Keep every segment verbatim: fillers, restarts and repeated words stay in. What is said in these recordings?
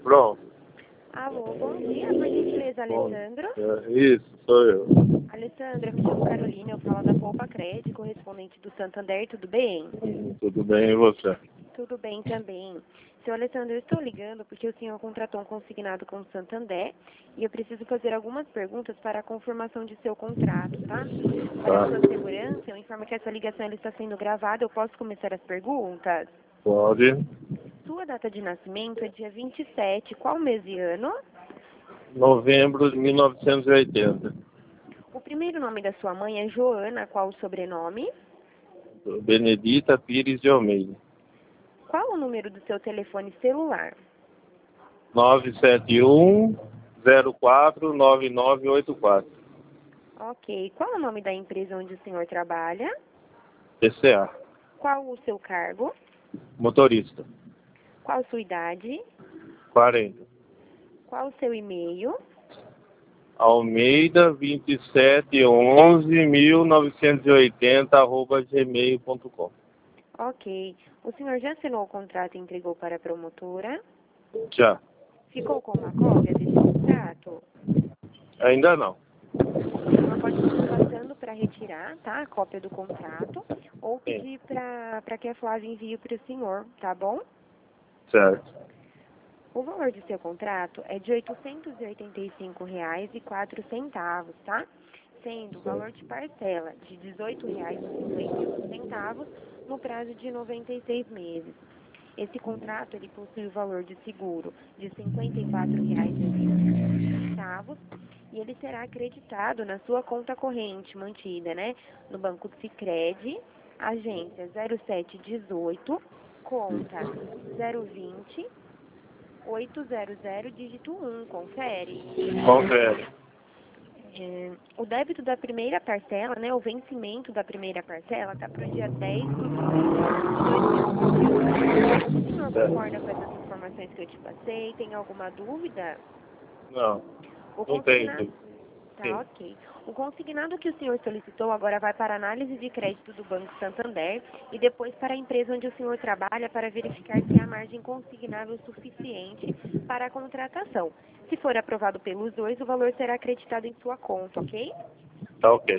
Pronto. Alô, bom dia, por gentileza, Bom, Alessandro. é, isso, sou eu. Alessandro, eu me chamo Carolina, eu falo da Poupa Cred, correspondente do Santander, tudo bem? Hum, Tudo bem, e você? Tudo bem também. Seu Alessandro, eu estou ligando porque o senhor contratou um consignado com o Santander e eu preciso fazer algumas perguntas para a confirmação de seu contrato, tá? Para Tá. a sua segurança, eu informo que essa ligação ela está sendo gravada, eu posso começar as perguntas? Pode. Sua data de nascimento é dia vinte e sete, qual mês e ano? Novembro de mil novecentos e oitenta. O primeiro nome da sua mãe é Joana, qual o sobrenome? Benedita Pires de Almeida. Qual o número do seu telefone celular? nove sete um, zero quatro, nove nove oito quatro. Ok. Qual o nome da empresa onde o senhor trabalha? T C A. Qual o seu cargo? Motorista. Qual sua idade? quarenta. Qual o seu e-mail? Almeida vinte e sete onze mil novecentos e oitenta arroba gmail ponto com. Ok. O senhor já assinou o contrato e entregou para a promotora? Já. Ficou com uma cópia desse contrato? Ainda não. O senhor pode estar passando para retirar, tá? A cópia do contrato ou Sim. pedir para que a Flávia envie para o senhor, tá bom? Certo. O valor de seu contrato é de oitocentos e oitenta e cinco reais e quatro centavos, tá? Sendo o valor de parcela de dezoito reais e cinquenta e um centavos no prazo de noventa e seis meses. Esse contrato ele possui o valor de seguro de cinquenta e quatro reais e oitenta e cinco centavos e ele será acreditado na sua conta corrente mantida, né? No Banco Sicredi, agência zero sete dezoito, conta zero vinte oito zero zero, dígito um, confere. Confere. É, o débito da primeira parcela, né, o vencimento da primeira parcela está para o dia dez do dois de dois mil e vinte e um. O senhor concorda com essas informações que eu te passei? Tem alguma dúvida? Não, O não tem. consignado... Tá, Sim. ok. O consignado que o senhor solicitou agora vai para a análise de crédito do Banco Santander e depois para a empresa onde o senhor trabalha para verificar se há margem consignável suficiente para a contratação. Se for aprovado pelos dois, o valor será acreditado em sua conta, ok? Tá ok.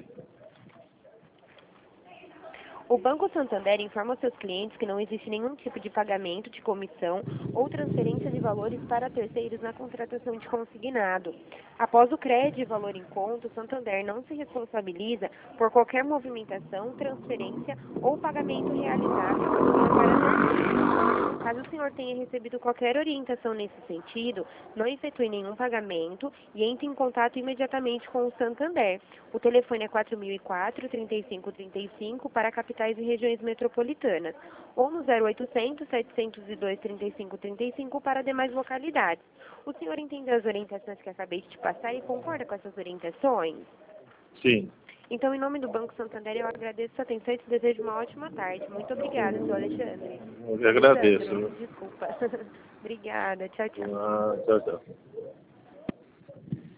O Banco Santander informa aos seus clientes que não existe nenhum tipo de pagamento de comissão ou transferência de valores para terceiros na contratação de consignado. Após o crédito e valor em conta, o Santander não se responsabiliza por qualquer movimentação, transferência ou pagamento realizado para terceiros. Caso o senhor tenha recebido qualquer orientação nesse sentido, não efetue nenhum pagamento e entre em contato imediatamente com o Santander. O telefone é quatro mil e quatro, trinta e cinco trinta e cinco para capitais e regiões metropolitanas, ou no zero oitocentos, setecentos e dois, trinta e cinco trinta e cinco para demais localidades. O senhor entendeu as orientações que acabei de te passar e concorda com essas orientações? Sim. Então, em nome do Banco Santander, eu agradeço a sua atenção e te desejo uma ótima tarde. Muito obrigada, seu Alexandre. Eu que agradeço. Alessandro, desculpa. Obrigada. Tchau, tchau. Ah, tchau, tchau.